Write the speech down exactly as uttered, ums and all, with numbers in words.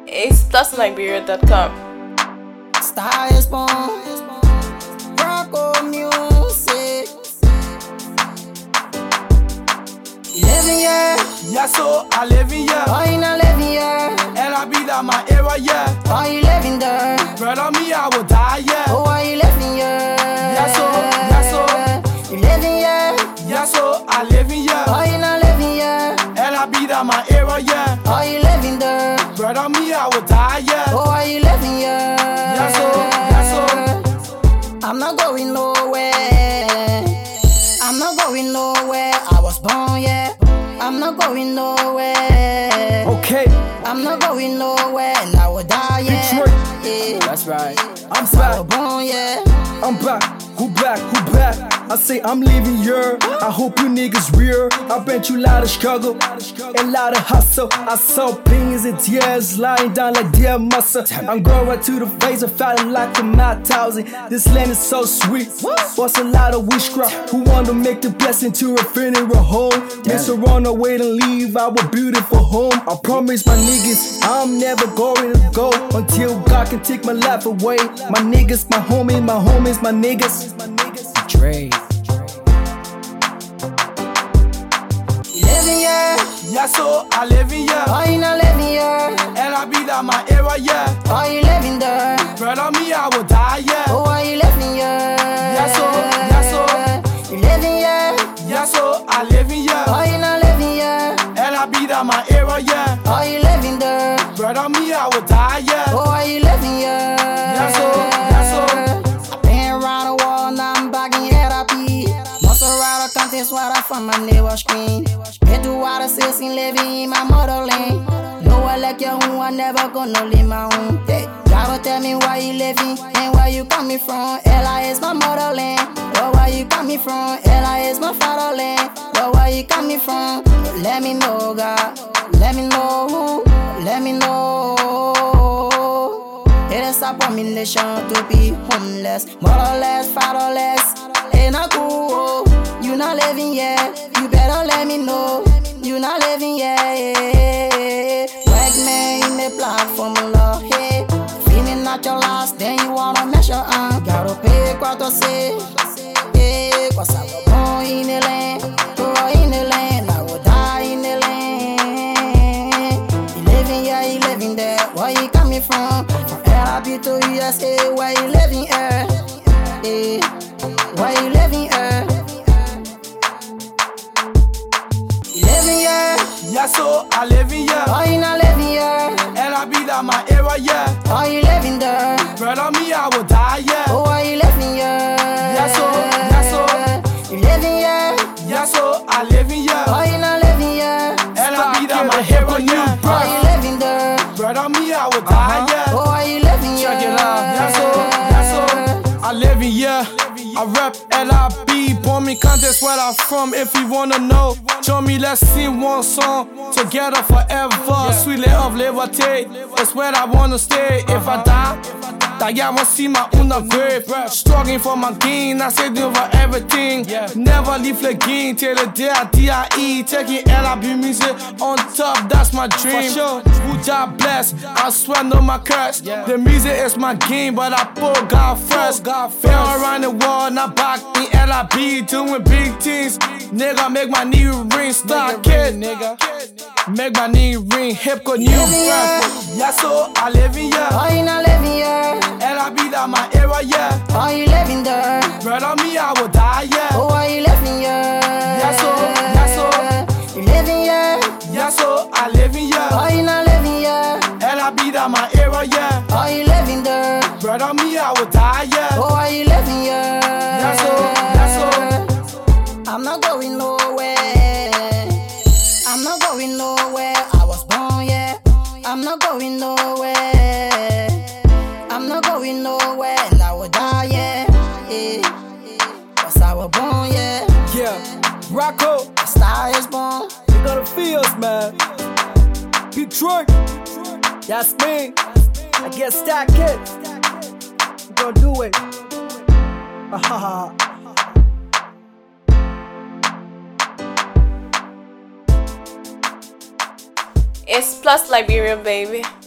It's plus nigeria dot com. Star is born, Bronco music. Eleven years, Yeah, so I live in here, oh in eleven years, and I be that my era, yeah. oh you living there, Brother, me, I will die, yeah. oh why you eleven years, Yeah, so, yeah, so, eleven years, yeah, so I live in here, oh in eleven years, and I be that my era, yeah. oh you living there, Brother, me, I will die, yeah. oh why you eleven years, Yeah, so, yeah, so, I'm not going nowhere, I'm not going nowhere, I was born, yeah, I'm not going nowhere, okay, I'm not going nowhere, and I will die, yeah, Detroit. yeah. That's right. I'm I was back, born, yeah. I'm back, who back, who back? I say I'm leaving here, I hope you niggas real. I bet you lot of struggle and lot of hustle. I saw pains and tears lying down like dear muscle. I'm growing to the face of fighting like a mad thousand. This land is so sweet, what's a lot of witchcraft? Who want to make the blessing to a funeral home? Miss her on her way to leave our beautiful home. I promise my niggas I'm never going to go until God can take my life away. My niggas, my homies, my homies, my niggas. Dre. eleven years, Yeah, so I live in here, oh in eleven years, and I be that my era, yeah. oh you living there, Brother, me, I will die, yeah. oh why you eleven years, Yeah, so, yeah, so, eleven years, yeah, so I live in here, oh in eleven years, and I be that my era, yeah. oh you living there, Brother, me, I will die, yeah. oh why you eleven years, Yeah, so, yeah, so, I've been around the world, now I'm back in therapy. Mozzarella content sweater from my neighbor screen. Been through all the sales in living in my motherland. No one like your own, I never gonna leave my own. Hey, gotta tell me why you living and where you coming from. L I is my motherland. But where you coming from? L I is my fatherland. But where you coming from? Let me know, God. Let me know. Let me know. It is abomination to be homeless, motherless, fatherless. Ain't not cool. You not living yet. You better let me know. You not living yet. White man in the platform, love, hey. Feeling not your last, then you wanna measure on. Gotta pay what to say. Yeah, cause I was born in the land, grow in the land, I will die in the land. You living here, you living there. Where you coming from? From L I B to U S A, where you living here? Yeah, where you living here? eleven years, Yeah, so I live in here, oh you not living here, and I be that my era, yeah. oh you living there, Brother, me, I will die, yeah. oh why you living here? Yeah, so, yeah, so, you living here, yeah, so I live in here, oh you not living here, and I be that my era, yeah. oh you living there, Brother, me, I will die, yeah. oh why you living here? Check it out, yeah, so, yeah, so I live in here, I rap L I B, born me contest where I'm from. If you wanna know, show me, let's sing one song together forever. Sweet of liberty, that's where I wanna stay. If I die, that y'all won't see my own grave. Struggling for my gain, I say do for everything. Never leave the game till the day I D I E. Taking L I B music on top, that's my dream. Who God bless, I swear no my curse. The music is my game, but I put God first. Been around the world, now back in L I B, doing big things. Nigga, make my knee ring, start kid, nigga. Make my knee ring, hip go new breath. Yeah, so I live in here, oh you not living here, and I be that my era, yeah. oh you living there, Brother, me, I will die, yeah. oh why you living here? Yeah, so, yeah, so, you living here, yeah, so I live in here, oh you not living here, and I be that my era, yeah. oh you living there, Brother, me, I will die, yeah. oh why you living here? Yeah, so, yeah, so, I'm not going nowhere. I'm not going nowhere. I was born, yeah. I'm not going nowhere. I'm not going nowhere, and I will die, yeah. yeah. Cause I was born, yeah. yeah. Rocco, A star is born. you gotta feel us, man. Detroit, that's me. I guess that kid. We gonna do it. Ha ha ha. It's plus Liberia, baby.